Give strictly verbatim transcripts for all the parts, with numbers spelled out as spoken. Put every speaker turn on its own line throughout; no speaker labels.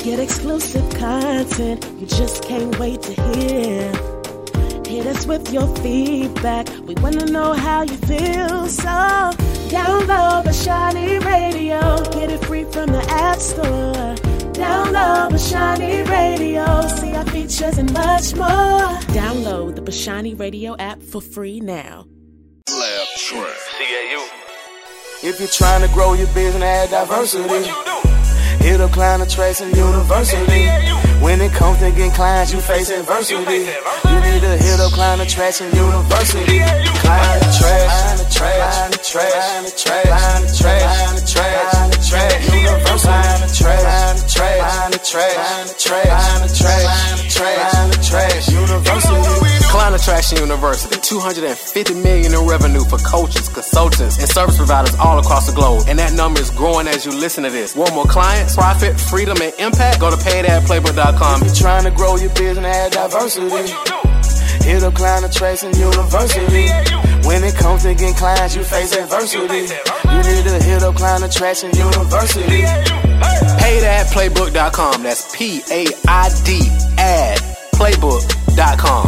Get exclusive content you just can't wait to hear. Hit us with your feedback. We want to know how you feel. So download Bashani Radio. Get it free from the App Store. Download Bashani Radio. See our features and much more. Download the Bashani Radio app for free now.
Lab Track.
C A U.
If you're trying to grow your business, add diversity.
What you do?
Hit up Kleiner Trace and University. When it comes to getting clients, you face adversity. You need to hit up Kleiner Trace and University. Kleiner Trace, Kleiner Trace, Kleiner Trace, Kleiner Trace, Kleiner Trace, University. Kleiner Trace, Kleiner Trace, Kleiner Trace, Kleiner Trace, University.
Kleiner Traction University, two hundred fifty million dollars in revenue for coaches, consultants, and service providers all across the globe. And that number is growing as you listen to this. Want more clients, profit, freedom, and impact? Go to paid ad playbook dot com.
If you're trying to grow your business, add diversity.
What you do?
Hit up Kleiner Trace and University. When it comes to getting clients, you face adversity. You need to hit up Kleiner Trace and University.
paid ad playbook dot com. That's P A I D ad playbook dot com.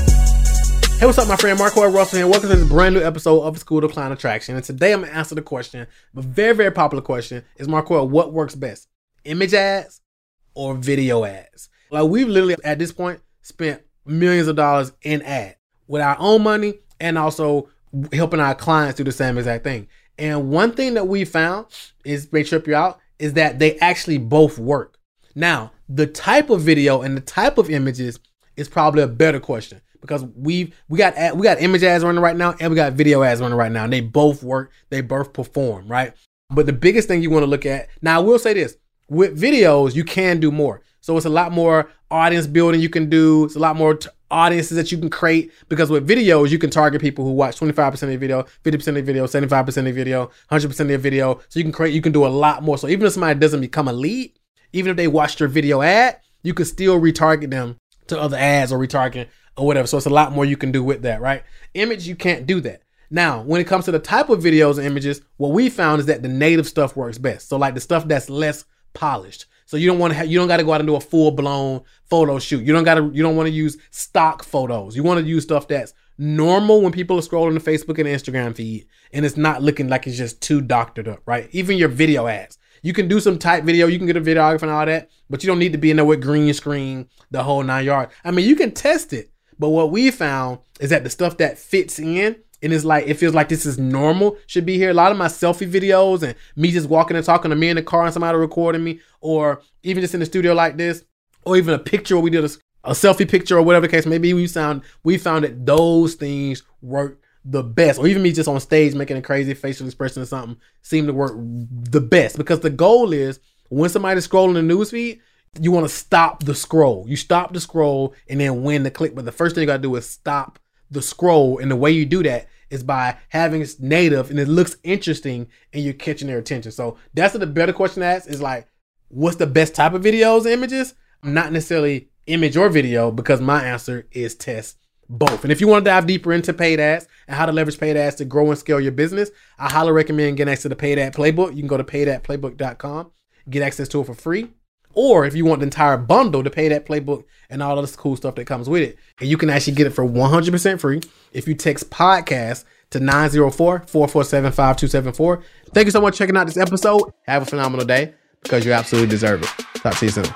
Hey, what's up, my friend? Marquel Russell here. Welcome to this brand new episode of School of Kleiner Traction. And today I'm going to answer the question, a very, very popular question, is Marquel, what works best? Image ads or video ads? Like, we've literally, at this point, spent millions of dollars in ad with our own money and also helping our clients do the same exact thing. And one thing that we found is, may trip you out, is that they actually both work. Now, the type of video and the type of images is probably a better question. Because we've we got ad, we got image ads running right now and we got video ads running right now. And they both work, they both perform, right? But the biggest thing you want to look at, now I will say this, with videos, you can do more. So it's a lot more audience building you can do. It's a lot more t- audiences that you can create, because with videos, you can target people who watch twenty-five percent of your video, fifty percent of your video, seventy-five percent of your video, one hundred percent of your video. So you can create, you can do a lot more. So even if somebody doesn't become a lead, even if they watched your video ad, you can still retarget them to other ads or retarget or whatever. So it's a lot more you can do with that, right? Image, you can't do that. Now, when it comes to the type of videos and images, what we found is that the native stuff works best. So like the stuff that's less polished. So you don't want to have, you don't got to go out and do a full blown photo shoot. You don't got to, you don't want to use stock photos. You want to use stuff that's normal when people are scrolling the Facebook and Instagram feed, and it's not looking like it's just too doctored up, right? Even your video ads. You can do some type video, you can get a videographer and all that, but you don't need to be in there with green screen, the whole nine yards. I mean, you can test it, but what we found is that the stuff that fits in and is like, it feels like this is normal, should be here. A lot of my selfie videos and me just walking and talking to me in the car and somebody recording me, or even just in the studio like this, or even a picture where we did a, a selfie picture or whatever the case, maybe we found, we found that those things work the best, or even me just on stage making a crazy facial expression or something seem to work the best, because the goal is when somebody's scrolling the newsfeed, you want to stop the scroll. You stop the scroll and then win the click. But the first thing you got to do is stop the scroll. And the way you do that is by having it native and it looks interesting and you're catching their attention. So that's the better question to ask, is like, what's the best type of videos and images? Not necessarily image or video, because my answer is test both. And if you want to dive deeper into paid ads and how to leverage paid ads to grow and scale your business, I highly recommend getting access to the Paid Ad Playbook. You can go to paid ad playbook dot com, get access to it for free. Or if you want the entire bundle, the Paid Ad Playbook and all of this cool stuff that comes with it, and you can actually get it for one hundred percent free if you text podcast to nine zero four, four four seven, five two seven four. Thank you so much for checking out this episode. Have a phenomenal day, because you absolutely deserve it. Talk to you soon.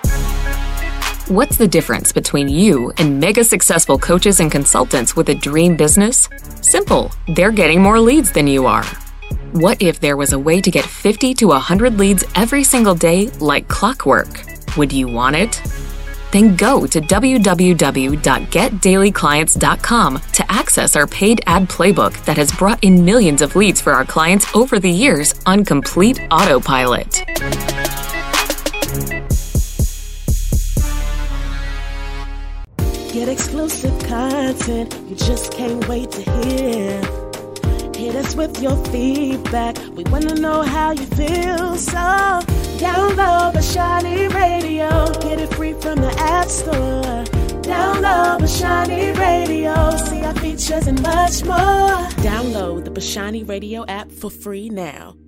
What's the difference between you and mega successful coaches and consultants with a dream business? Simple. They're getting more leads than you are. What if there was a way to get fifty to one hundred leads every single day like clockwork? Would you want it? Then go to w w w dot get daily clients dot com to access our paid ad playbook that has brought in millions of leads for our clients over the years on complete autopilot.
Get exclusive content you just can't wait to hear. Hit us with your feedback. We want to know how you feel. So download Bashani Radio. Get it free from the App Store. Download Bashani Radio. See our features and much more. Download the Bashani Radio app for free now.